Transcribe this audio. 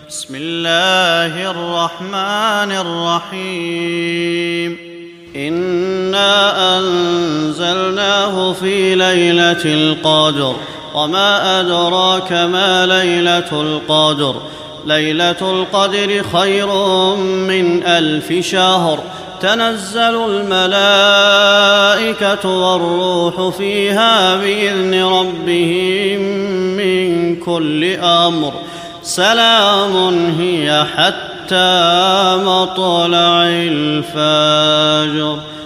بسم الله الرحمن الرحيم إنا أنزلناه في ليلة القدر وما أدراك ما ليلة القدر ليلة القدر خير من 1000 شهر تنزل الملائكة والروح فيها بإذن ربهم من كل أمر سلام هي حتى مطلع الفجر